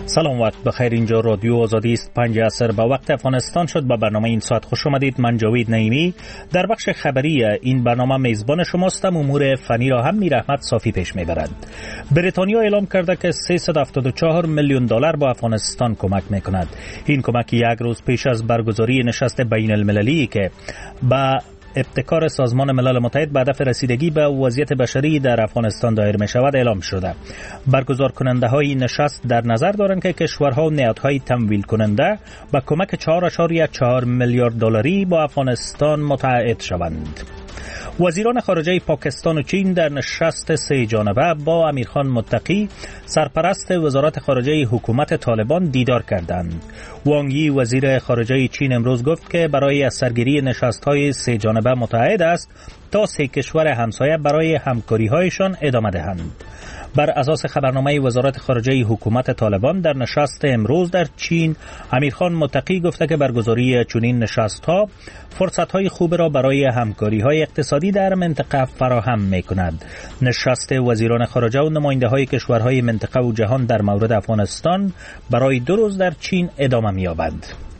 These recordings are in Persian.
سلام، وقت بخیر. اینجا رادیو آزادی است. 5 عصر به وقت افغانستان شد. با برنامه این ساعت خوش آمدید. من جاوید نعیمی در بخش خبری این برنامه میزبان شماستم. امور فنی را هم میر احمد صافی پیش میبرد. بریتانیا اعلام کرده که 374 میلیون دلار با افغانستان کمک میکند. این کمک یک روز پیش از برگزاری نشست بین المللی که با ابتکار سازمان ملل متحد به هدف رسیدگی به وضعیت بشری در افغانستان دایر می شود اعلام شده. برگزار کننده های نشست در نظر دارند که کشورها و نهادهای تمویل کننده با کمک 4.4 میلیارد دلاری با افغانستان متعهد شوند. وزیران خارجه پاکستان و چین در نشست سه جانبه با امیرخان متقی سرپرست وزارت خارجه حکومت طالبان دیدار کردند. وانگ یی وزیر خارجه چین امروز گفت که برای از سرگیری نشست‌های سه جانبه متعهد است تا سه کشور همسایه برای همکاری‌هایشان ادامه دهند. بر اساس خبرنامه وزارت خارجه حکومت طالبان در نشست امروز در چین، امیرخان متقی گفته که برگزاری چنین نشست‌ها فرصت‌های خوب را برای همکاری‌های اقتصادی در منطقه فراهم می‌کند. نشست وزیران خارجه و نماینده‌های کشورهای منطقه و جهان در مورد افغانستان برای 2 روز در چین ادامه می‌یابد.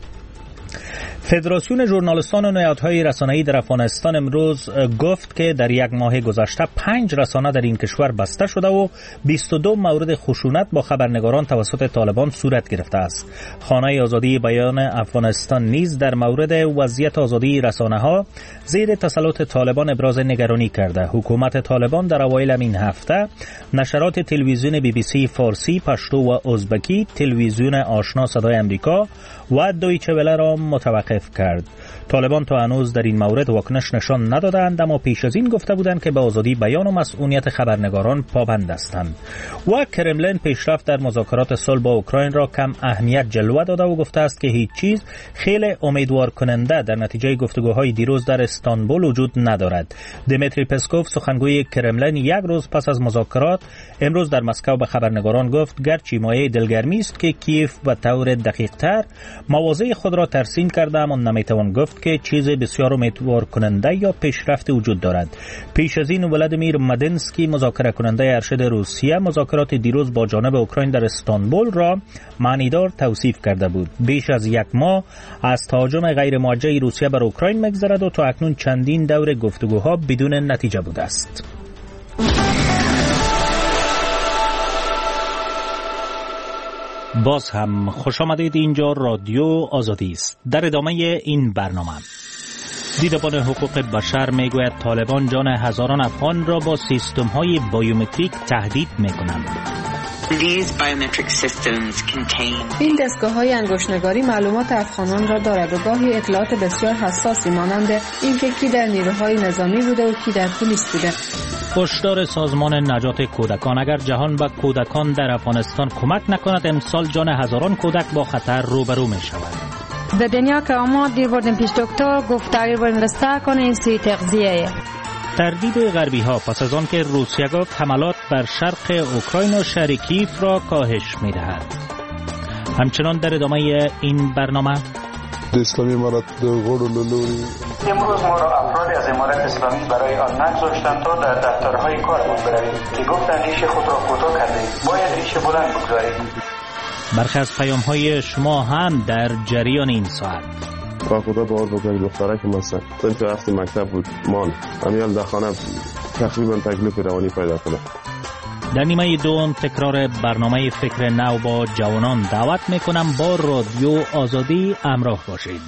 فدراسیون ژورنالیستان و نهادهای رسانه‌ای در افغانستان امروز گفت که در یک ماه گذشته 5 رسانه در این کشور بسته شده و 22 مورد خشونت با خبرنگاران توسط طالبان صورت گرفته است. خانه آزادی بیان افغانستان نیز در مورد وضعیت آزادی رسانه‌ها زیر تسلط طالبان ابراز نگرانی کرده. حکومت طالبان در اوایل این هفته نشرات تلویزیون BBC فارسی، پشتو و ازبکی، تلویزیون آشنا صدای امریکا و دویچه وله را متوقف کرد. طالبان تا هنوز در این مورد واکنش نشان ندادند، اما پیش از این گفته بودند که به آزادی بیان و مسئولیت خبرنگاران پابند هستند. و کرملین پیشرفت در مذاکرات صلح با اوکراین را کم اهمیت جلوه داده و گفته است که هیچ چیز خیلی امیدوار کننده در نتیجه گفتگوهای دیروز در استانبول وجود ندارد. دیمیتری پسکوف سخنگوی کرملین یک روز پس از مذاکرات امروز در مسکو به خبرنگاران گفت گرچه مایه دلگرمی است که کیف به طور دقیق‌تر مواضع خود را ترسیم کرده، اما نمیتوان گفت که چیز بسیار امیدوار کننده یا پیشرفت وجود دارد. پیش از این ولادیمیر مدنسکی مذاکره کننده ارشد روسیه مذاکرات دیروز با جانب اوکراین در استانبول را معنیدار توصیف کرده بود. بیش از یک ماه از تهاجم غیر موجه روسیه بر اوکراین می‌گذرد و تا اکنون چندین دور گفتگوها بدون نتیجه بوده است. باز هم خوش آمدید. اینجا رادیو آزادی است. در ادامه این برنامه دیدبان حقوق بشر میگوید طالبان جان هزاران افغان را با سیستم‌های بایومتریک تهدید می‌کنند. این دستگاه‌های انگشت‌نگاری معلومات افغانان را دارد و گاهی اطلاعات بسیار حساسی مانند اینکه کی در نیروهای نظامی بوده و کی در پلیس بوده. هشدار سازمان نجات کودکان: اگر جهان به کودکان در افغانستان کمک نکند امسال جان هزاران کودک با خطر روبرو می شود. در دنیا که ما دیر بردیم پیش دکتر گفت تغییر باید رسته کنه این سوی تغذیه. تردید غربی ها پس از آن که روسیه گفت حملات بر شرق اوکراین و شهر کیف را کاهش می دهد. همچنان در ادامه این برنامه اسلامی امارت غور و لولوری امروز ما را افرادی از امارت اسلامی برای آن نگذاشتند تا در دفترهای کارمون برویم که گفتند ریش خود را کوتاه کردید، باید ریش بلند بگذارید. برخی از پیام های شما هم در جریان این ساعت. با خدا باور بکنید دختره که مثلا تو وقتی مکتب بود مان امیال در خانه تقریبا تکلیف روانی پیدا کنه. در نیمه دوم تکرار برنامه فکر نو با جوانان دعوت میکنم با رادیو آزادی همراه باشید.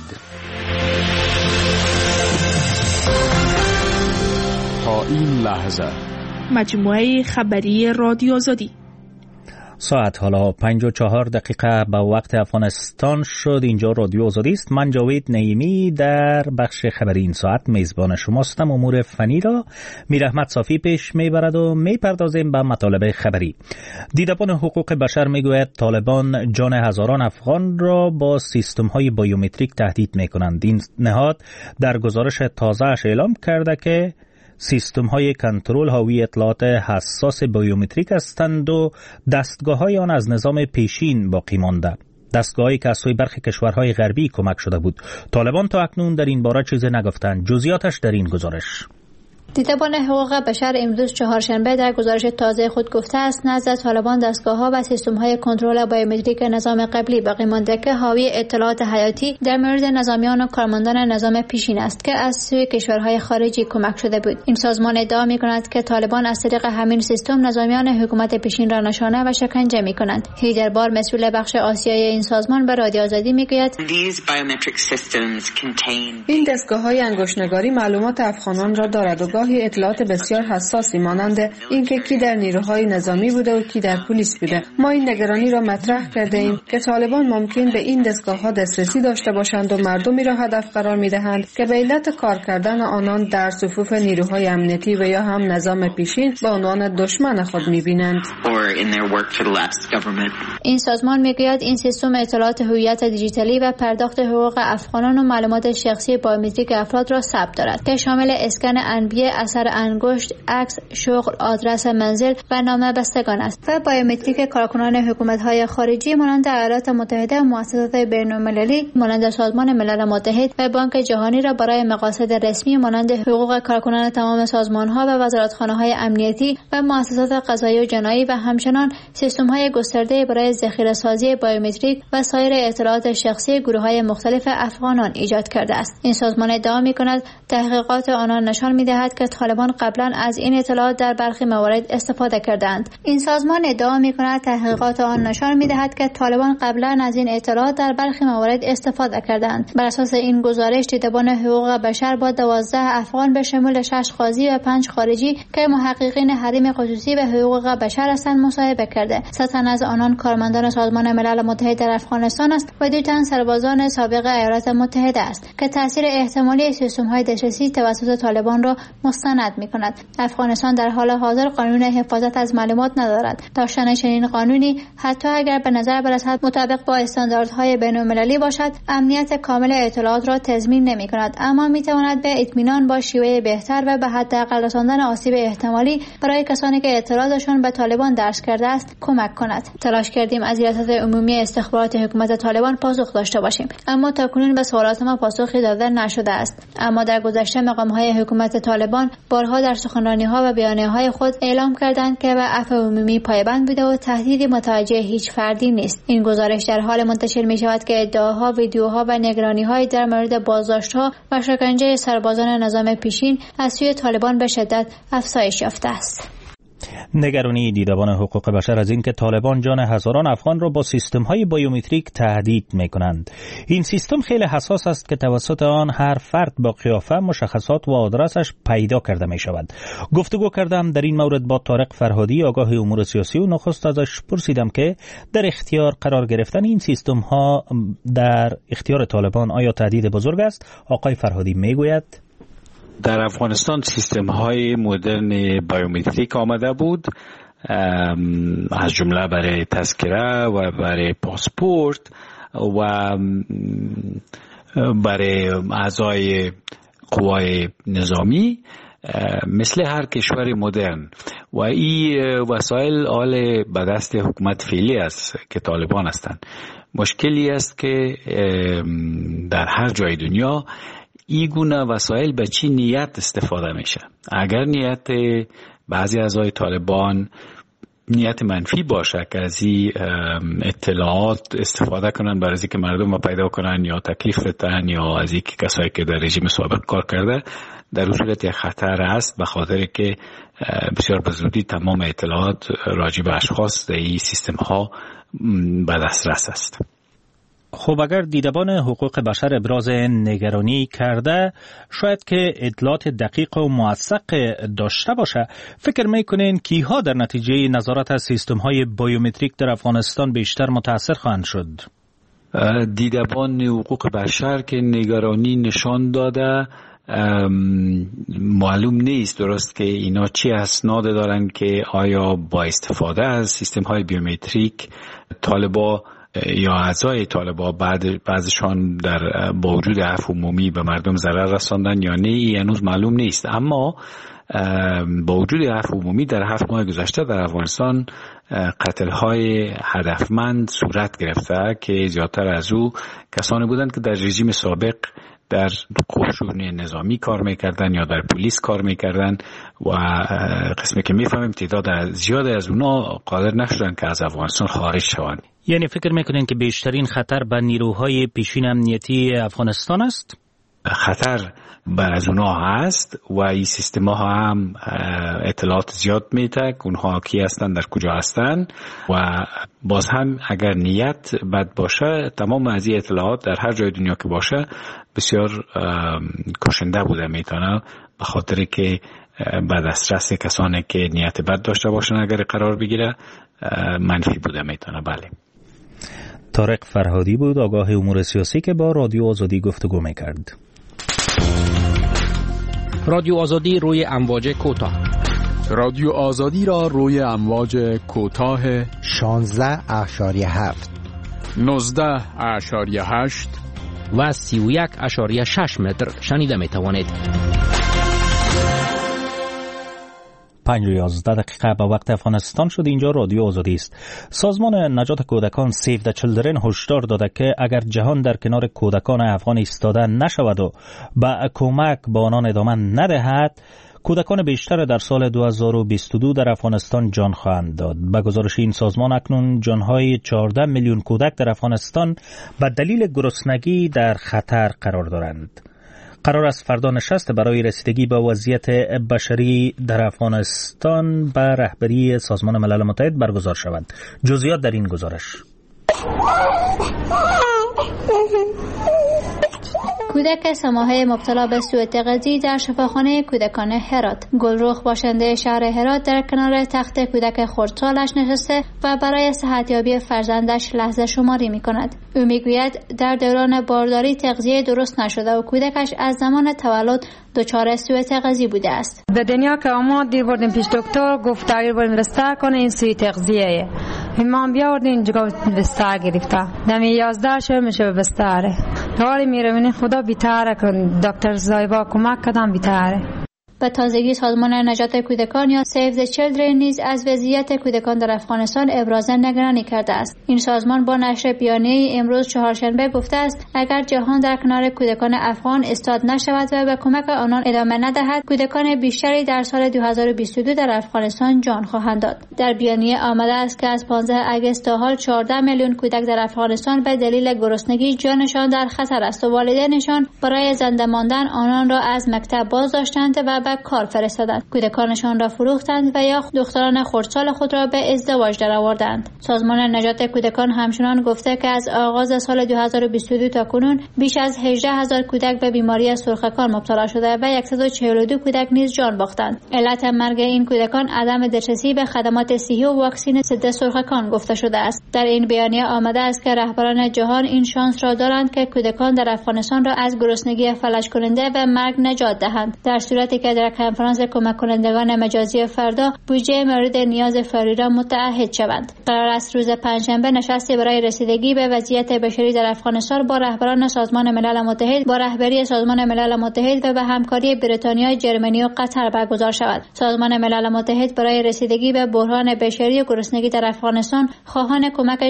تا این لحظه مجموعه خبری رادیو آزادی. ساعت حالا 54 دقیقه به وقت افغانستان شد. اینجا رادیو آزادی است. من جاوید نعیمی در بخش خبری این ساعت میزبان شماستم. امور فنی را میر احمد صافی پیش میبرد و میپردازیم به مطالب خبری. دیدبان حقوق بشر میگوید طالبان جان هزاران افغان را با سیستم های بایومتریک تهدید میکنند. این نهاد در گزارش تازه‌اش اعلام کرده که سیستم های کنترل حاوی اطلاعات حساس بایومتریک هستند و دستگاه های آن از نظام پیشین باقی مانده. دستگاهی که از سوی برخی کشورهای غربی کمک شده بود. طالبان تا اکنون در این باره چیزی نگفتند. جزئیاتش در این گزارش. دیدبان حقوق بشر امروز چهارشنبه در گزارش تازه خود گفته است نزد طالبان دستگاه‌ها و سیستم‌های کنترل بایومتریک نظام قبلی باقی مانده که حاوی اطلاعات حیاتی در مورد نظامیان و کارمندان نظام پیشین است که از سوی کشورهای خارجی کمک شده بود. این سازمان ادعا می‌کند که طالبان از طریق همین سیستم نظامیان حکومت پیشین را نشانه و شکنجه می‌کنند. هیدر بار مسئول بخش آسیایی این سازمان به رادیو آزادی می‌گوید این دستگاه‌های انگشت‌نگاری معلومات افغانان را دارد و گاهی اطلاعات بسیار حساسی مانند اینکه کی در نیروهای نظامی بوده و کی در پلیس بوده. ما این نگرانی را مطرح کرده ایم که طالبان ممکن به این دستگاه‌ها دسترسی داشته باشند و مردمی را هدف قرار می‌دهند که به علت کار کردن آنان در صفوف نیروهای امنیتی و یا هم نظام پیشین به عنوان دشمن خود می‌بینند. این سازمان می‌گوید این سیستم اطلاعات هویت دیجیتالی و پرداخت حقوق افغانان و معلومات شخصی بایومتریک افراد را ثبت دارد که شامل اسکن انبیه، اثر انگشت، عکس، شغل، آدرس منزل و نام بستگان است و بایومتریک کارکنان حکومت‌های خارجی مانند ایالات متحده و مؤسسات بین‌المللی مانند سازمان ملل متحد و بانک جهانی را برای مقاصد رسمی مانند حقوق کارکنان تمام سازمان‌ها و وزارتخانه‌های امنیتی و مؤسسات قضایی و جنایی و همچنان سیستم‌های گسترده برای ذخیره‌سازی بایومتریک و سایر اطلاعات شخصی گروه‌های مختلف افغانان ایجاد کرده است. این سازمان ادعا می‌کند تحقیقات آنان نشان می‌دهد که طالبان قبلا از این اطلاعات در برخی موارد استفاده کردند. این سازمان ادعا می‌کند تحقیقات آن نشان می‌دهد که طالبان قبلا از این اطلاعات در برخی موارد استفاده کردند. بر اساس این گزارش دیدبان حقوق بشر با 12 افغان به شمول 6 قاضی و 5 خارجی که محققین حریم خصوصی به حقوق بشر هستند مصاحبه کرده. 3 تن از آنان کارمندان سازمان ملل متحد در افغانستان است و 2 تن سربازان سابق ایالات متحده است که تاثیر احتمالی سیستم‌های دسترسی توسط طالبان را مستند می‌کند. افغانستان در حال حاضر قانون حفاظت از معلومات ندارد. داشتن چنین قانونی حتی اگر به نظر برسد مطابق با استانداردهای بین‌المللی باشد، امنیت کامل اطلاعات را تضمین نمی‌کند، اما می‌تواند به اطمینان با شیوه بهتر و به حداقل رساندن آسیب احتمالی برای کسانی که اطلاعاتشان به طالبان درس کرده است کمک کند. تلاش کردیم از ریاست عمومی استخبارات حکومت طالبان پاسخ داشته باشیم، اما تاکنون به سوالات ما پاسخی داده نشده است. اما در گذشته مقام‌های حکومت طالبان بارها در سخنرانی‌ها و بیانیه‌های خود اعلام کردند که به عفو عمومی پایبند بوده و تهدیدی متوجه هیچ فردی نیست. این گزارش در حال منتشر می‌شود که ادعاها، ویدیوها و نگرانی‌های در مورد بازداشت‌ها و شکنجه سربازان نظام پیشین از سوی طالبان به شدت افزایش یافته است. نگرانی دیدبان حقوق بشر از این که طالبان جان هزاران افغان را با سیستم‌های بایومتریک تهدید می‌کنند. این سیستم خیلی حساس است که توسط آن هر فرد با قیافه، مشخصات و آدرسش پیدا کرده می‌شود. گفتگو کردم در این مورد با طارق فرهادی، آگاه امور سیاسی، و نخست ازش پرسیدم که در اختیار قرار گرفتن این سیستم‌ها در اختیار طالبان آیا تهدید بزرگ است؟ آقای فرهادی میگوید در افغانستان سیستم های مدرن بایومتریک آمده بود، از جمله برای تذکره و برای پاسپورت و برای اعضای قوای نظامی مثل هر کشور مدرن، و این وسایل آل به دست حکومت فعلی است که طالبان هستند. مشکلی است که در هر جای دنیا این گونه وسایل به چی نیت استفاده میشه. اگر نیت بعضی اعضای طالبان نیت منفی باشه که از این اطلاعات استفاده کنن برای اینکه مردم رو پیدا کنن یا تکلیف بدن یا از اینکه کسایی که در رژیم سابق کار کرده، در اون صورت خطر است، به خاطر که بسیار به زودی تمام اطلاعات راجع به اشخاص در این سیستم ها به دسترس است. خب اگر دیدبان حقوق بشر ابراز نگرانی کرده شاید که اطلاعات دقیق و موثق داشته باشه، فکر میکنین کیها در نتیجه نظارت از سیستم های بایومتریک در افغانستان بیشتر متاثر خواهند شد؟ دیدبان حقوق بشر که نگرانی نشان داده، معلوم نیست درست که اینا چی اسناد دارن که آیا با استفاده از سیستم های بیومتریک طالبا یا اعضای طالبا بعضشان با وجود عفو عمومی به مردم ضرر رساندن یا نه، این هنوز معلوم نیست. اما با وجود عفو عمومی در 7 ماه گذشته در افغانستان قتل‌های هدفمند صورت گرفته که زیادتر از او کسانی بودند که در رژیم سابق در قشون نظامی کار میکردن یا در پلیس کار میکردن و قسمی که میفهمیم تعداد زیاد از اونا قادر نشدن که از افغانستان خارج شوند. یعنی فکر میکنین که بیشترین خطر به نیروهای پیشین امنیتی افغانستان است؟ خطر بر از اونها هست و این سیستم ها هم اطلاعات زیاد میده که اونها کی هستن، در کجا هستن و باز هم اگر نیت بد باشه تمام از این اطلاعات در هر جای دنیا که باشه بسیار کشنده بوده میتونه، به خاطر که به دسترس کسانی که نیت بد داشته باشن اگر قرار بگیره منفی بوده میتونه. بله. طارق فرهادی بود، آگاه امور سیاسی، که با رادیو آزادی گفتگو میکرد. رادیو آزادی روی امواج کوتاه. رادیو آزادی را روی امواج کوتاه 16.7 19.8 و 31.6 متر شنیده می توانید. 5:11 به وقت افغانستان شد. اینجا رادیو آزادی است. سازمان نجات کودکان سیو د چیلدرن هشدار داده که اگر جهان در کنار کودکان افغان ایستاده نشود و به کمک به آنان ادامه ندهد، کودکان بیشتر در سال 2022 در افغانستان جان خواهند داد. به گزارش این سازمان اکنون جانهای 14 میلیون کودک در افغانستان به دلیل گرسنگی در خطر قرار دارند. قرار است فردا نشست برای رسیدگی به وضعیت بشری در افغانستان به رهبری سازمان ملل متحد برگزار شود. جزئیات در این گزارش. کودک سماحه مبتلا به سوء تغذیه در شفاخانه کودکان هرات. گلرخ باشنده شهر هرات در کنار تخت کودک خردسالش نشسته و برای صحتیابی فرزندش لحظه شماری می کند. او می گوید در دوران بارداری تغذیه درست نشده و کودکش از زمان تولد دچار سوء تغذیه بوده است. در دنیا که ما دیر بردیم پیش دکتر گفت تغییر باید رسته کنه این سوء تغذیه. ما بیاوردیم اینجا بستر گرفته. دمی 11 شب میشه به بستره. حالی میره خدا بیتاره کن دکتر زایبا کمک کدام بیتاره. به تازگی سازمان نجات کودکان یا سیو د چیلدرن نیز از وضعیت کودکان در افغانستان ابراز نگرانی کرده است. این سازمان با نشر بیانیه امروز چهارشنبه گفته است اگر جهان در کنار کودکان افغان ایستاد نشود و به کمک آنان ادامه ندهد، کودکان بیشتری در سال 2022 در افغانستان جان خواهند داد. در بیانیه آمده است که از 15 اگست تا حال 14 میلیون کودک در افغانستان به دلیل گرسنگی جانشان در خطر است و والدینشان برای زنده ماندن آنان را از مکتب بازداشتند و کار فرستادند. کودکانشان را فروختند و یا دختران خردسال خود را به ازدواج درآوردند. سازمان نجات کودکان همچنان گفته که از آغاز سال 2022 تا کنون بیش از 18,000 کودک به بیماری سرخکان مبتلا شده و 142 کودک نیز جان باختند. علت مرگ این کودکان عدم دسترسی به خدمات صحی و واکسن ضد سرخکان گفته شده است. در این بیانیه آمده است که رهبران جهان این شانس را دارند که کودکان در افغانستان را از گرسنگی فلج کننده و مرگ نجات دهند، در صورتی که در کنفرانس کمک کنندگان مجازی فردا بودجه مورد نیاز فوری را متعهد شوند. قرار است روز پنجشنبه نشستی برای رسیدگی به وضعیت بشری در افغانستان با رهبران سازمان ملل متحد، با رهبری سازمان ملل متحد و به همکاری بریتانیا، جرمنی و قطر برگزار شود. سازمان ملل متحد برای رسیدگی به بحران بشری و گرسنگی در افغانستان خواهان کمک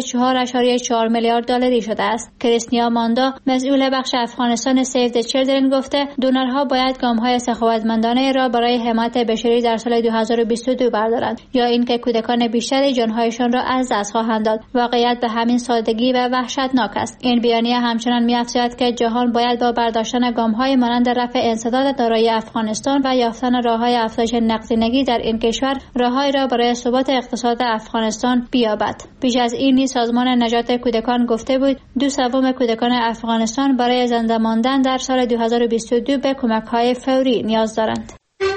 4.4 میلیارد دلاری شده است. کریستیا ماندا، مسئول بخش افغانستان سیو د چیلدرن، گفته دونرها باید گام‌های سخاوتمندانه را برای حمایت بشری در سال 2022 بردارند یا اینکه کودکان بیشتری جانهایشان را از دست خواهند داد. واقعیت به همین سادگی و وحشتناک است. این بیانیه همچنان می‌افزاید که جهان باید با برداشتن گام‌های مانند رفع انسداد دارایی افغانستان و یافتن راه‌های افزایش نقدینگی در این کشور راه‌هایی را برای ثبات اقتصاد افغانستان بیابد. پیش از این سازمان نجات کودکان گفته بود 2/3 کودکان افغانستان برای زنده ماندن در سال 2022 به کمک‌های فوری نیاز دارند.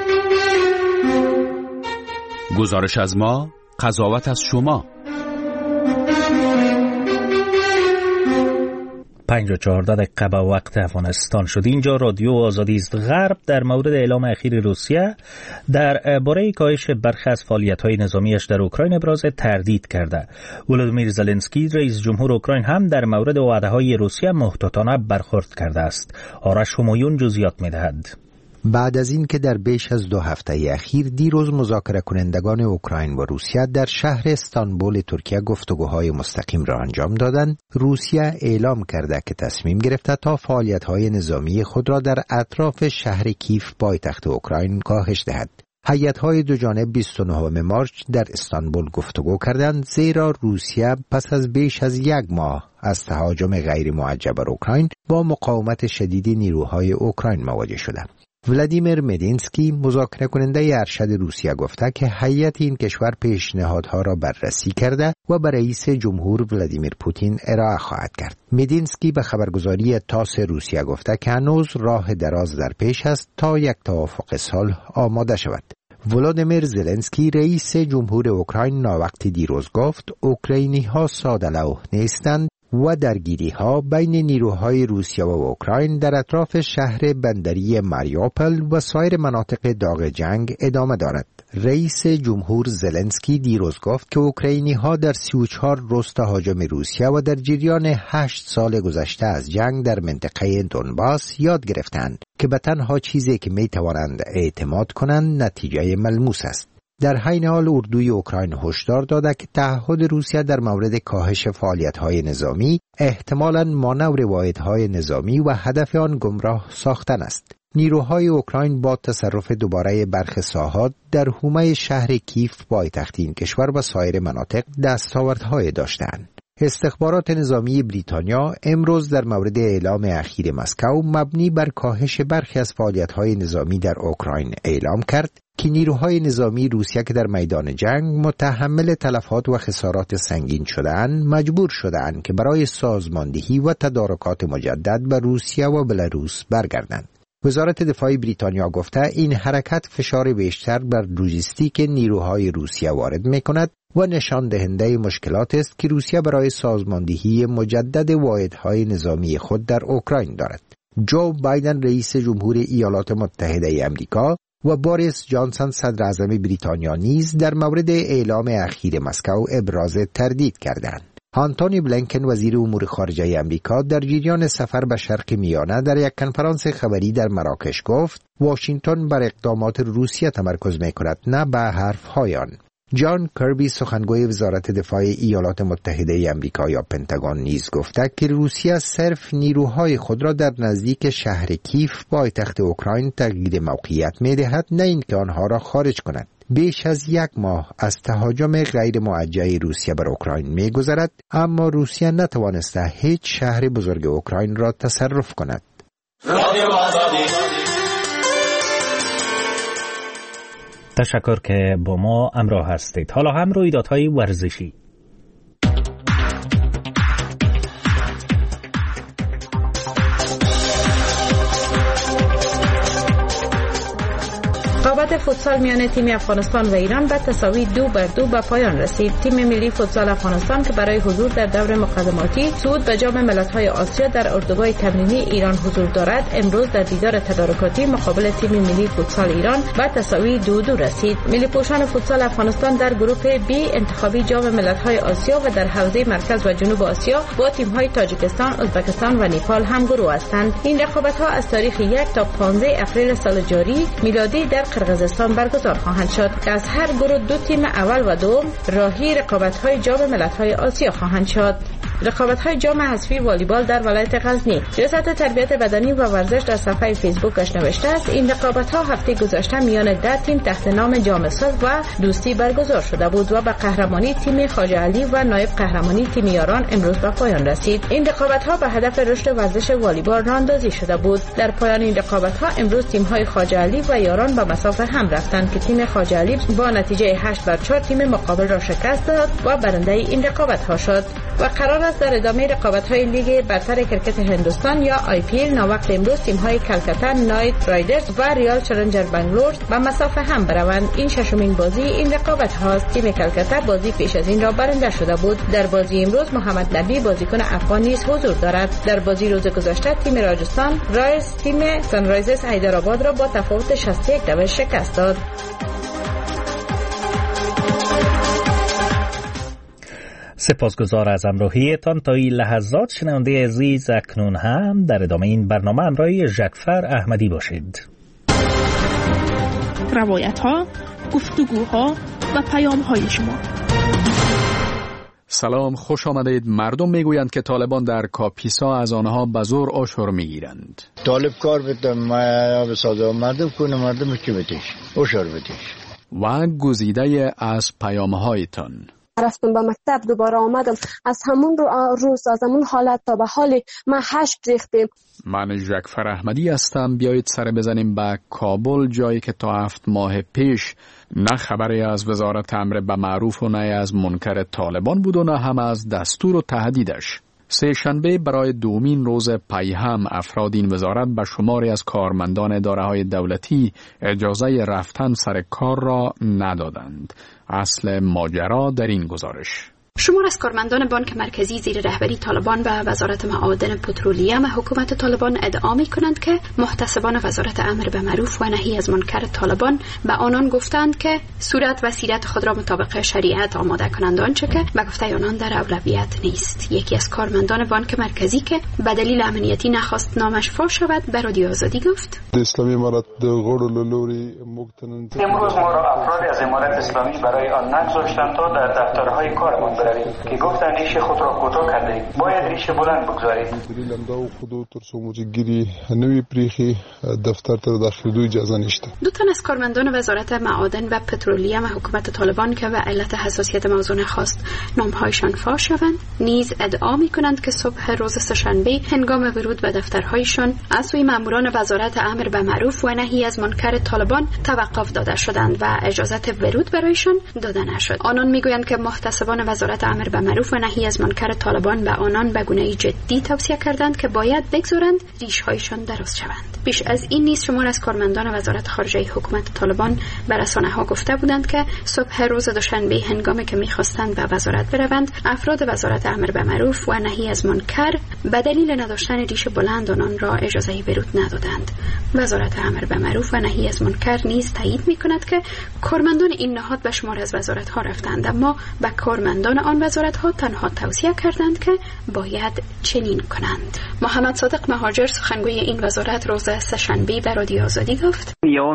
گزارش از ما، قضاوت از شما. 5:14 به وقت افغانستان شد. اینجا رادیو آزادی است. غرب در مورد اعلام اخیر روسیه در باره کاهش برخی از فعالیت‌های نظامیش در اوکراین ابراز تردید کرده. ولودیمیر زلنسکی رئیس جمهور اوکراین هم در مورد وعده‌های روسیه محتاطانه برخورد کرده است. آرش همایون جزئیات می‌دهد. بعد از این که در بیش از 2 هفته اخیر دیروز مذاکره کنندگان اوکراین و روسیه در شهر استانبول ترکیه گفتگوهای مستقیم را انجام دادند، روسیه اعلام کرده که تصمیم گرفته تا فعالیت‌های نظامی خود را در اطراف شهر کیف پایتخت اوکراین کاهش دهد. هیئت‌های دو جانب 29 مارس در استانبول گفتگو کردند، زیرا روسیه پس از بیش از 1 ماه از تهاجم غیر موجه بر اوکراین با مقاومت شدید نیروهای اوکراین مواجه شده. ولادیمیر مدینسکی مذاکره کننده ارشد روسیه گفته که هیئت این کشور پیشنهادها را بررسی کرده و به رئیس جمهور ولادیمیر پوتین ارائه خواهد کرد. مدینسکی به خبرگزاری تاس روسیه گفته که هنوز راه دراز در پیش است تا یک توافق صلح آماده شود. ولادیمیر زلنسکی رئیس جمهور اوکراین ناوقتی دیروز گفت اوکراینی‌ها ساده لوح نیستند و درگیری‌ها بین نیروهای روسیه و اوکراین در اطراف شهر بندری ماریوپل و سایر مناطق داغ جنگ ادامه دارد. رئیس جمهور زلنسکی دیروز گفت که اوکراینی‌ها در 34 روز تهاجم روسیه و در جریان 8 سال گذشته از جنگ در منطقه دونباس یاد گرفتند که به تنها چیزی که می‌توانند اعتماد کنند نتیجه ملموس است. در حین حال اردوی اوکراین هشدار داده که تعهد روسیه در مورد کاهش فعالیت‌های نظامی احتمالاً مانور واحدهای نظامی و هدف آن گمراه ساختن است. نیروهای اوکراین با تصرف دوباره برخی ساحات در حومه شهر کیف پایتخت این کشور و سایر مناطق دستاوردهای داشتند. استخبارات نظامی بریتانیا امروز در مورد اعلام اخیر مسکو مبنی بر کاهش برخی از فعالیت‌های نظامی در اوکراین اعلام کرد که نیروهای نظامی روسیه که در میدان جنگ متحمل تلفات و خسارات سنگین شده‌اند مجبور شده‌اند که برای سازماندهی و تدارکات مجدد به روسیه و بلاروس برگردند. وزارت دفاع بریتانیا گفته این حرکت فشار بیشتر بر لوجستیک نیروهای روسیه وارد می‌کند و نشان دهنده مشکلات است که روسیه برای سازماندهی مجدد واحدهای نظامی خود در اوکراین دارد. جو بایدن رئیس جمهور ایالات متحده آمریکا و بوریس جانسون صدر اعظم بریتانیا نیز در مورد اعلام اخیر مسکو ابراز تردید کردند. آنتونی بلینکن وزیر امور خارجه آمریکا در جریان سفر به شرق میانه در یک کنفرانس خبری در مراکش گفت واشنگتن بر اقدامات روسیه تمرکز می‌کند نه به حرف‌های آن. جان کربی سخنگوی وزارت دفاع ایالات متحده آمریکا یا پنتاگون نیز گفته که روسیه صرف نیروهای خود را در نزدیک شهر کیف پایتخت اوکراین تغییر موقعیت می‌دهد نه اینکه آنها را خارج کند. بیش از 1 ماه از تهاجم غیر موجه روسیه بر اوکراین می‌گذرد اما روسیه نتوانسته هیچ شهر بزرگ اوکراین را تصرف کند. تشکر که با ما همراه هستید. حالا هم رویدادهای ورزشی. رقابت فوتسال میان تیم افغانستان و ایران به تساوی 2-2 به پایان رسید. تیم ملی فوتسال افغانستان که برای حضور در دور مقدماتی صعود به جام ملت‌های آسیا در اردوگاه تمرینی ایران حضور دارد، امروز در دیدار تدارکاتی مقابل تیم ملی فوتسال ایران به تساوی 2-2 رسید. ملی پوشان فوتسال افغانستان در گروه بی انتخابی جام ملت‌های آسیا و در حوزه مرکز و جنوب آسیا با تیم‌های تاجیکستان، ازبکستان و نیپال همگروه هستند. این رقابت‌ها از تاریخ 1 تا 15 اپریل سال جاری میلادی در قرقیزستان برگزار خواهند شد که از هر گروه 2 تیم اول و دوم راهی رقابت‌های جام ملت‌های آسیا خواهند شد. رقابت‌های جام حذفی والیبال در ولایت غزنی. ریاست تربیت بدنی و ورزش در صفحه فیسبوکش نوشته است این رقابت‌ها هفته گذشته میان 10 تیم تحت نام جام صلح و دوستی برگزار شده بود و به قهرمانی تیم خواجه علی و نایب قهرمانی تیم یاران امروز به پایان رسید. این رقابت‌ها به هدف رشد ورزش والیبال راه‌اندازی شده بود. در پایان این رقابت‌ها امروز تیم‌های خواجه علی و یاران به مسافه هم رفتند که تیم خواجه علی با نتیجه 8-4 تیم مقابل را شکست داد و برنده این رقابت‌ها شد و قرار است در ادامه رقابت‌های لیگ برتر کرکت هندوستان یا IPL ناوقت امروز تیم‌های کلکتا نایت رایدرز و ریال چالنجر بنگلور به مسافه هم بروند. این ششمین بازی این رقابت هاست. تیم کلکتا بازی پیش از این را برنده شده بود. در بازی امروز محمد نبی بازیکن افغان نیز حضور دارد. در بازی روز گذشته تیم راجستان رایلز تیم سانرایزرز حیدرآباد را با تفاوت 61 شکست داد. سپاسگزار از همراهیتان تا این لحظات. شنونده عزیز اکنون هم در ادامه این برنامه همراه ژکفر احمدی باشید. روایت‌ها، گفتگوها و پیام‌های شما. سلام، خوش آمدید. مردم میگویند که طالبان در کاپیسا از آنها به زور عشر میگیرند. طالب کار بده ما بسازه مردم کنه، مردم کی بتیش عشر بتیش. و گزیده از پیام‌هایتان. رفتم به مکتب، دوباره آمدم، از همون روز از همون حالت تا به حال ما هشت ریختیم. من جعفر احمدی هستم. بیایید سر بزنیم به کابل، جایی که تا 7 ماه پیش نه خبری از وزارت امر به معروف و نه از منکر طالبان بود و نه هم از دستور و تهدیدش. سه شنبه برای دومین روز پی هم افراد این وزارت به شماری از کارمندان اداره‌های دولتی اجازه رفتن سر کار را ندادند. اصل ماجرا در این گزارش. شمار از کارمندان بانک مرکزی زیر رهبری طالبان و وزارت معادن پترولیم حکومت طالبان ادعا می‌کنند که محتسبان وزارت امر به معروف و نهی از منکر طالبان به آنان گفتند که صورت و سیرت خود را مطابق شریعت آماده کنند، آنچه که به گفته آنان در اولویت نیست. یکی از کارمندان بانک مرکزی که به دلیل امنیتی نخواست نامش فاش شود به رادیو آزادی گفت: امروز ما را افراد از امارت اسلامی برای آن نگذاشتند تا در دفترهای کارمان که گفتن ریش خود را کوتاه کرده باید ریش بلند بگذارید. دو تن از کارمندان وزارت معادن و پترولیم حکومت طالبان که به علت حساسیت موضوع نخواست نامهایشان فاش شوند نیز ادعا می‌کنند که صبح روز سه‌شنبه هنگام ورود به دفترهایشان از سوی ماموران وزارت امر به معروف و نهی از منکر طالبان توقف داده شدند و اجازه ورود برایشان داده نشد. آنان می‌گویند که محتسبان وزارت امر به معروف و نهی از منکر طالبان به آنان به گونه‌ای جدی توصیه کردند که باید بگذارند ریش‌هایشان دراز شوند. پیش از این نیز شمار از کارمندان وزارت خارجه حکومت طالبان به رسانه‌ها گفته بودند که صبح روز دوشنبه هنگامی که می‌خواستند به وزارت بروند افراد وزارت امر به معروف و نهی از منکر به دلیل نداشتن ریش بلند آنان را اجازه ورود ندادند. وزارت امر به معروف و نهی از منکر نیز تایید می‌کند که کارمندان این نهاد به شمار از وزارت‌ها رفتند، اما به کارمندان آن وزارت‌ها تنها توصیه کردند که باید چنین کنند. محمد صادق مهاجر سخنگوی این وزارت روز سه‌شنبه به رادیو آزادی گفت: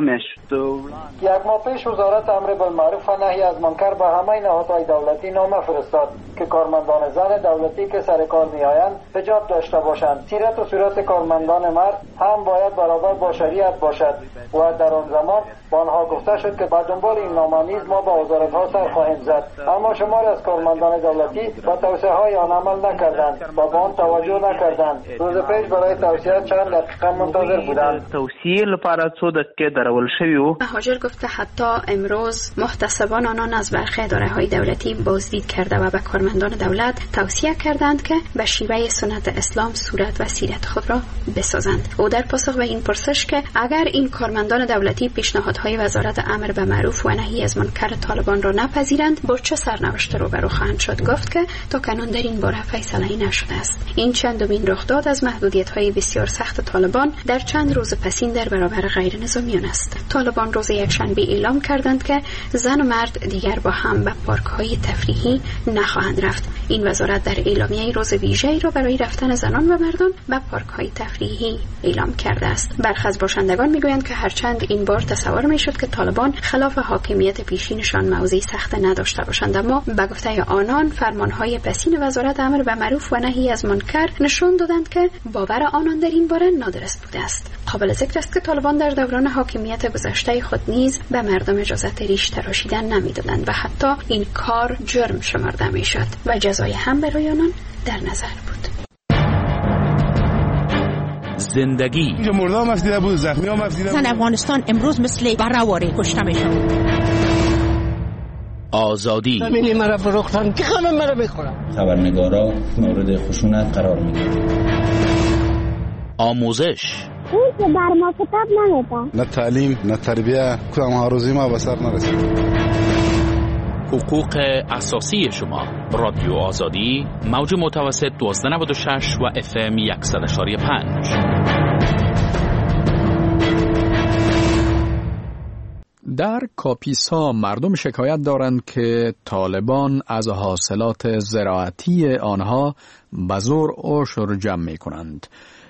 یک ماه پیش وزارت امر بالمعروف و نهی از منکر به همه نهادهای دولتی نامه فرستاد که کارمندان زن دولتی که سر کار میآیند حجاب داشته باشند. سیرت و صورت کارمندان مرد هم باید برابر با شریعت باشد و در آن زمان با آنها گفته شد که با دنبال این نامه نیز ما به وزارت‌ها سر خواهیم زد، اما شمار از کارمندان دولتی با توصیه‌های آن عمل نکردند و به آن توجه نکردند. روز پیش برای توصیه چند دقیقه منتظر بودند. توصیه لپاره څو دقیقې درول شوی و. مهاجر گفته حتی امروز محتسبان آنان از برخی اداره‌های دولتی بازدید کرده و به کارمندان دولت توصیه کردند که به شیوه سنت اسلام صورت و سیرت خود را بسازند. او در پاسخ به این پرسش که اگر این کارمندان دولتی پیشنهادهای وزارت امر به معروف و نهی از منکر طالبان را نپذیرند با چه سرنوشت روبرو خواهند شد، گفت که تا کنون در این باره فیصله‌ای نشده است. این چندمین رخداد از محدودیت‌های بسیار سخت طالبان در چند روز پسین در برابر غیر نظامیان است. طالبان روز یکشنبه اعلام کردند که زن و مرد دیگر با هم به پارک‌های تفریحی نخواهند رفت. این وزارت در اعلامیه روز ویژه‌ای را برای رفتن زنان و مردان به پارک‌های تفریحی اعلام کرده است. برخی از باشندگان می‌گویند که هرچند این بار تصور می‌شد که طالبان خلاف حاکمیت پیشینشان موضعی سخت نداشته باشند، اما به گفته آنان فرمان‌های پسین وزارت امر به معروف و نهی از منکر نشان دادند که باور آنان در این باره نادرست بوده است. قابل ذکر است که طالبان در دوران حاکمیت گذشته خود نیز به مردم اجازه ریش تراشیدن نمی‌دادند و حتی این کار جرم شمرده می‌شد و جزای هم برای آنان در نظر بود. زندگی اینجا مردم مفدیده بود، زخمی ها مفدیده بود. افغانستان امروز مثل بره‌واره کشته می‌شود. آزادی زمینی مرا فروختن که همه مرا می‌خورن. خبرنگارا مورد خشونت قرار می‌گیرند. آموزش اون که بر ما کتاب نمیده. نه تعلیم نه تربیه، کدام هاروزی ما به سر نرسید. حقوق اساسی شما. رادیو آزادی، موج متوسط 1296 و FM 100.5. در کاپیسا مردم شکایت دارند که طالبان از حاصلات زراعتی آنها به زور عشر جمع می کنند.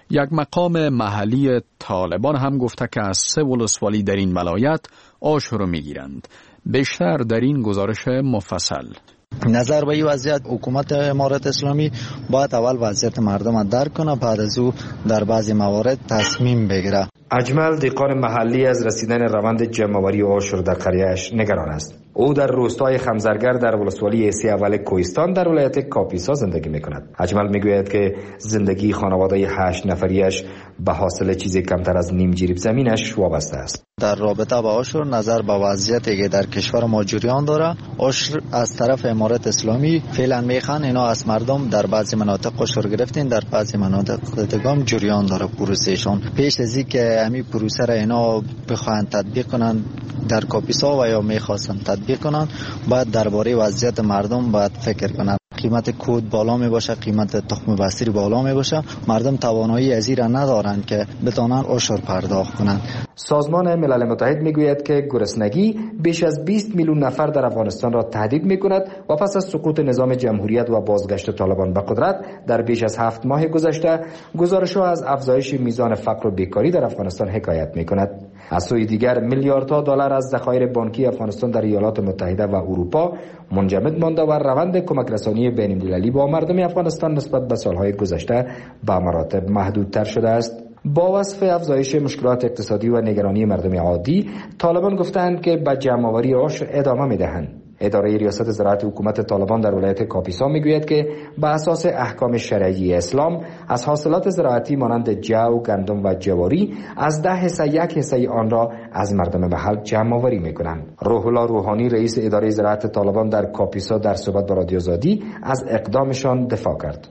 یک مقام محلی طالبان هم گفته که از 3 ولسوالی در این ولایت آش رو میگیرند. بیشتر در این گزارش مفصل. نظر به این وضعیت حکومت امارت اسلامی باید اول وضعیت مردم را درک کنه، بعد از او در بعضی موارد تصمیم بگیره. اجمل دهقان محلی از رسیدن روند جمع‌آوری آشور در قریه‌اش نگران است. او در روستای خمزرگر در ولسوالی ایسی اول کوهستان در ولایت کاپیسا زندگی می‌کند. اجمل می‌گوید که زندگی خانواده 8 نفریش به حاصل چیزی کمتر از نیم جریب زمینش وابسته است. در رابطه با آشور نظر به وضعیتی که در کشور ما جریان داره، آشور از طرف امارت اسلامی فعلا میخوان اینا از مردم در بعضی مناطق آشور گرفتین، در بعضی مناطق دیگه جریان داره پروسهشون. پیش از اینکه همین پروسه را اینا بخواهند تطبیق کنن در کاپیسا و یا میخواستن تطبیق کنن، باید درباره وضعیت مردم باید فکر کنن. قیمت کود بالا می باشه، قیمت تخم بستری بالا می باشه، مردم توانایی از این را ندارند که بتونن آشور پرداخت کنند. سازمان ملل متحد میگوید که گرسنگی بیش از 20 میلیون نفر در افغانستان را تهدید میکند و پس از سقوط نظام جمهوریت و بازگشت طالبان به قدرت در بیش از 7 ماه گذشته، گزارش‌ها از افزایش میزان فقر و بیکاری در افغانستان حکایت میکند. از سوی دیگر میلیاردها دلار از ذخایر بانکی افغانستان در ایالات متحده و اروپا منجمد مانده و روند کمک رسانی بین‌المللی با مردم افغانستان نسبت به سالهای گذشته به مراتب محدودتر شده است. با وصف افزایش مشکلات اقتصادی و نگرانی مردم عادی، طالبان گفتند که به جمع‌آوری آش ادامه می‌دهند. اداره ریاست زراعت حکومت طالبان در ولایت کاپیسا میگوید که به اساس احکام شرعی اسلام از حاصلات زراعتی مانند جو، گندم و جواری از 10 حصه 1 حصه آن را از مردم محل جمع آوری میکنند. روح الله روحانی رئیس اداره زراعت طالبان در کاپیسا در صحبت با رادیو آزادی از اقدامشان دفاع کرد.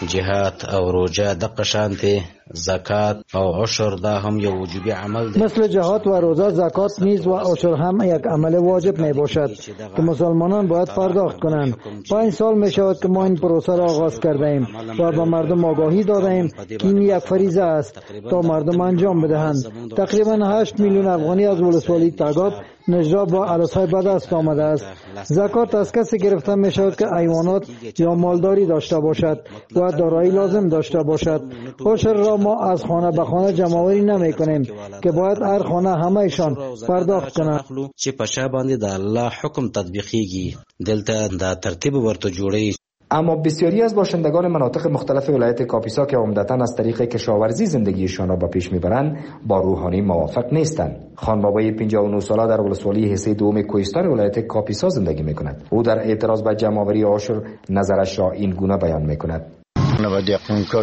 جهات او روزه د قشانت زکات او عشر دا هم یو وجوبی عمل ده. مثل جهات و روزه، زکات نیز و عشر هم یک عمل واجب می باشد که مسلمانان باید پرداخت کنند. 5 سال می شود که ما این پروسه را آغاز کرده ایم و به مردم آگاهی داده ایم که این یک فریضه است تا مردم انجام بدهند. تقریبا 8 میلیون افغانی از ولسوالی تگاب نجراب با عرصهای به دست آمده است. زکات از کسی گرفته می شود که حیوانات یا مالداری داشته باشد و دارایی لازم داشته باشد. عشر را ما از خانه به خانه جمع‌آوری نمی کنیم که باید هر خانه همه‌شان پرداخت کنند. چې په شا باندې د الله حکم تطبیقیږي دلته د ترتیب ورته جوړي. اما بسیاری از باشندگان مناطق مختلف ولایت کاپیسا که عمدتاً از طریق کشاورزی زندگیشان را به پیش میبرند با روحانی موافق نیستند. خان بابای 59 ساله در ولسوالی حصه دوم کوهستان ولایت کاپیسا زندگی میکند. او در اعتراض به جمع‌آوری آشور نظرش را این گونه بیان میکند. نباید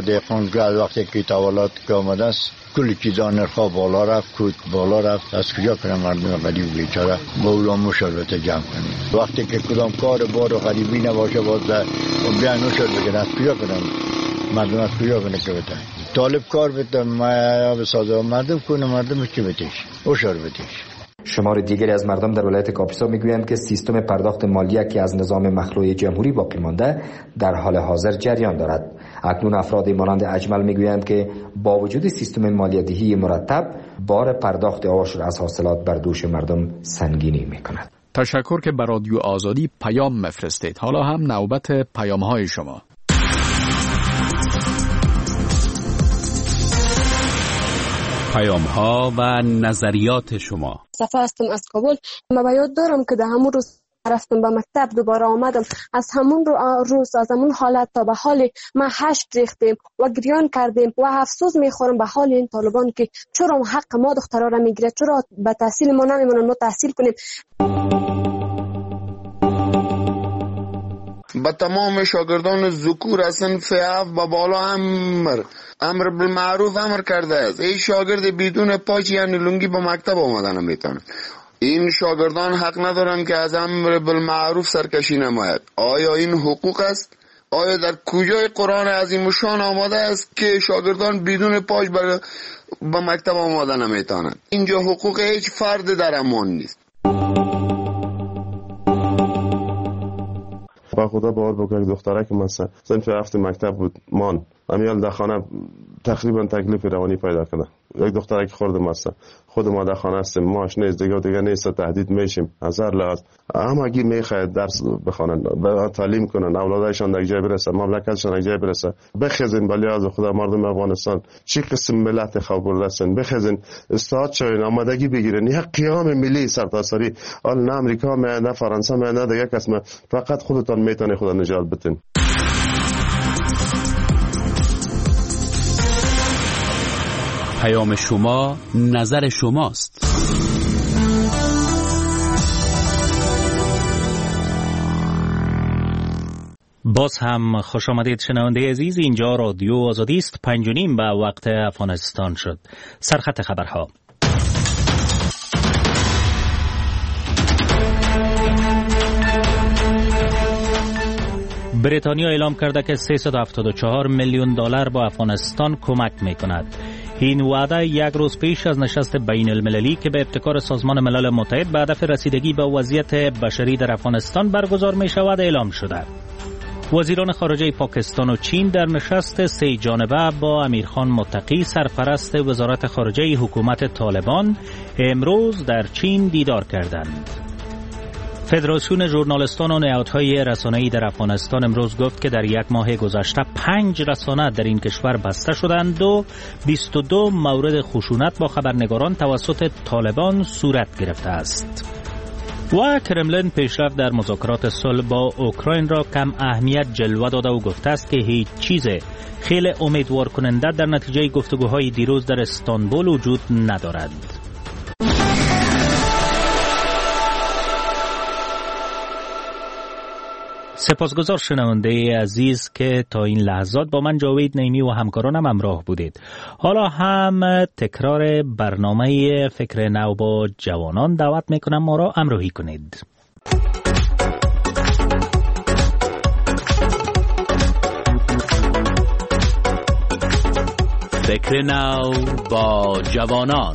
دهقان وقتی که تولد که آمده است کلی چیزا نرخا بالا رفت، کود بالا رفت. از کجا کنم مردم غریب بیچاره با اولام مشاربت جمع کنیم؟ وقتی که کدام کار بار و غریبی نباشه باز بیان نشد بگن از کجا کنم مردم از کجا کنه که بده طالب کار بده ما بسازه مردم کنه مردم چی بتیش اشار بتیش. شمار دیگری از مردم در ولایت کاپیسا میگویند که سیستم پرداخت مالیه که از نظام مخلوع جمهوری باقی مانده در حال حاضر جریان دارد. اکنون افراد مانند اجمل میگویند که با وجود سیستم مالیه‌دهی مرتب بار پرداخت عشر از حاصلات بر دوش مردم سنگینی میکند. تشکر که به رادیو آزادی پیام مفرستید. حالا هم نوبت پیام‌های شما. پیام‌ها و نظریات شما. صفا هستم از کابل. من یاد دارم که در همون روز رفتم به مکتب دوباره آمدم، از همون روز از همون حالت تا به حال ما هشت ریختیم و گریان کردیم و افسوس میخورم به حال این طالبان که چرا حق ما دخترها را میگیره، چرا به تحصیل ما نمیمونن ما تحصیل کنیم. به تمام شاگردان ذکور صنف اف به بالا امر بالمعروف امر کرده است. این شاگرد بدون پاچ یعنی لنگی به مکتب آمدن نمیتونه. این شاگردان حق ندارن که از امر بالمعروف سرکشی نماید. آیا این حقوق است؟ آیا در کجای قرآن عظیم شان آمده است که شاگردان بدون پاچ به مکتب آمدن نمیتونن؟ اینجا حقوق هیچ فرد در امان نیست. با خدا باور بکنید دختره که مثلا صنف هفت مکتب بود امیال در خانه تقریبا تکلیف روانی پیدا کرده. یک دخترک خوردم است، خود ما در خانه هستیم، ماش نیست، دیگه نیست، تهدید میشیم از هر لحاظ. همگی میخواهد درس بخوانند، تعلیم کنند، اولادایشان در جای برسه، مملکتشان در جای برسه. بخزین به لحاظ خدا مردم افغانستان چی قسم ملت خواب برده هستند، بخزین استاد شوین، آمادگی بگیرن. یک قیام ملی سرتاسری، نه امریکا نه فرانسه نه دیگه کس، فقط خودتان میتونه خدا نجات بدین. پیام شما، نظر شماست. باز هم خوش آمدید شنونده عزیز، اینجا رادیو آزادی است. 5:30 به وقت افغانستان شد. سرخط خبرها. بریتانیا اعلام کرده که 374 میلیون دلار با افغانستان کمک میکند. این وعده یک روز پیش از نشست بین المللی که به ابتکار سازمان ملل متحد به هدف رسیدگی به وضعیت بشری در افغانستان برگزار می شود اعلام شده. وزیران خارجه پاکستان و چین در نشست 3 جانبه با امیرخان متقی سرپرست وزارت خارجه حکومت طالبان امروز در چین دیدار کردند. فدراسیون ژورنالیستان و نهادهای رسانه‌ای در افغانستان امروز گفت که در یک ماه گذشته 5 رسانه در این کشور بسته شدند و 22 مورد خشونت با خبرنگاران توسط طالبان صورت گرفته است. و کرملین پیشرفت در مذاکرات صلح با اوکراین را کم اهمیت جلوه داده و گفته است که هیچ چیز خیلی امیدوار کننده در نتیجه گفتگوهای دیروز در استانبول وجود ندارد. سپاسگزار شنونده عزیز که تا این لحظات با من جاوید نعیمی و همکارانم همراه بودید. حالا هم تکرار برنامه فکر نو با جوانان دعوت میکنم ما را همراهی کنید. فکر نو با جوانان.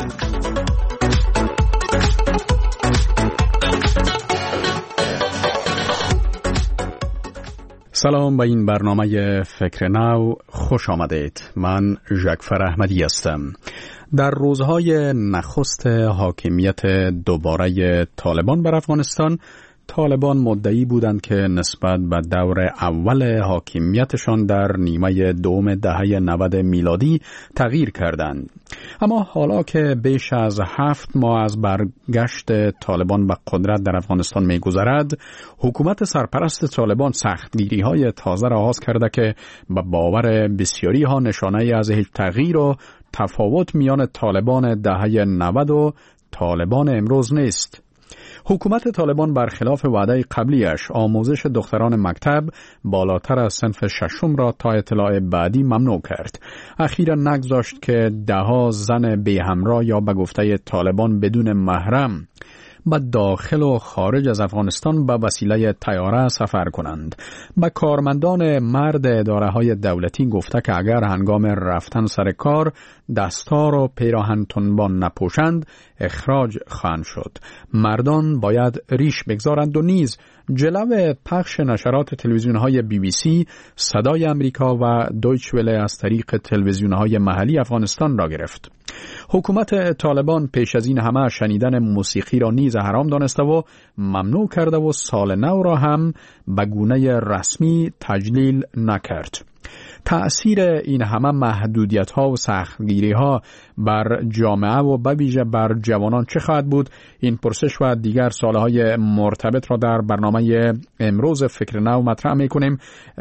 سلام به این برنامه فکر نو خوش آمدید. من ژکفر احمدی هستم. در روزهای نخست حاکمیت دوباره طالبان بر افغانستان، طالبان مدعی بودند که نسبت به دور اول حاکمیتشان در نیمه دوم دهه 90 میلادی تغییر کردند. اما حالا که بیش از 7 ماه از برگشت طالبان به قدرت در افغانستان می‌گذرد، حکومت سرپرست طالبان سختگیری‌های تازه را آغاز کرده که به باور بسیاری ها نشانه‌ای از هیچ تغییر و تفاوت میان طالبان دهه 90 و طالبان امروز نیست. حکومت طالبان برخلاف وعده قبلیش آموزش دختران مکتب بالاتر از صنف 6 را تا اطلاع بعدی ممنوع کرد. اخیراً نگذاشت که ده‌ها زن بی همراه یا به گفته طالبان بدون محرم به داخل و خارج از افغانستان به وسیله طیاره سفر کنند. به کارمندان مرد اداره‌های دولتی گفته که اگر هنگام رفتن سر کار دستار و پیراهن تنبان نپوشند اخراج خواهند شد. مردان باید ریش بگذارند و نیز جلو پخش نشرات تلویزیون‌های BBC، صدای امریکا و دویچ وله از طریق تلویزیون‌های محلی افغانستان را گرفت. حکومت طالبان پیش از این همه شنیدن موسیقی را نیز حرام دانسته و ممنوع کرده و سال نو را هم به گونه رسمی تجلیل نکرد. تأثیر این همه محدودیت‌ها و سختگیری‌ها بر جامعه و به ویژه بر جوانان چه خواهد بود؟ این پرسش و دیگر سوال‌های مرتبط را در برنامه امروز فکر نو مطرح می‌کنیم.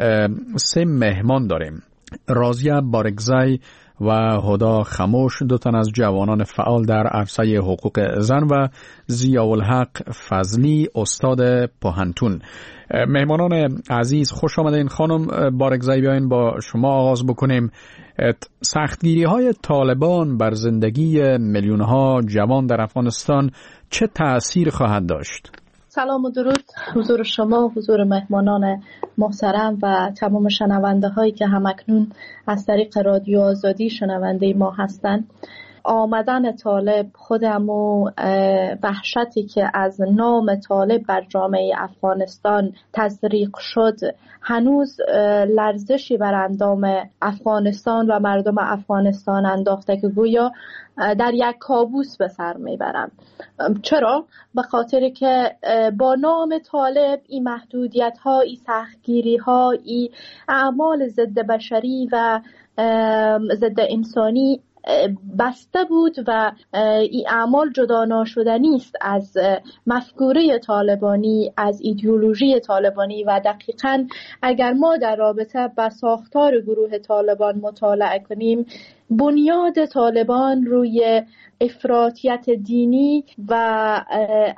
3 مهمان داریم: راضیه بارگزای و هدا خموش، 2 تن از جوانان فعال در عرصه حقوق زن، و ضیاءالحق فضلی، استاد پوهنتون. مهمانان عزیز خوش آمدین. خانم بارگزای، بیاین با شما آغاز بکنیم. سختگیری‌های طالبان بر زندگی میلیون‌ها جوان در افغانستان چه تأثیر خواهد داشت؟ سلام و درود حضور شما، حضور مهمانان محترم و تمام شنونده هایی که همکنون از طریق رادیو آزادی شنونده ما هستند. آمدن طالب خودمو وحشتی که از نام طالب بر جامعه افغانستان تزریق شد هنوز لرزشی بر اندام افغانستان و مردم افغانستان انداخته که گویا در یک کابوس به سر میبرم. چرا؟ به خاطر که با نام طالب این محدودیت ها، این سختگیری ها، این اعمال ضد بشری و ضد انسانی بسته بود و این اعمال جدا ناشدنی است از مفکوره طالبانی، از ایدئولوژی طالبانی و دقیقاً اگر ما در رابطه با ساختار گروه طالبان مطالعه کنیم، بنیاد طالبان روی افراطیت دینی و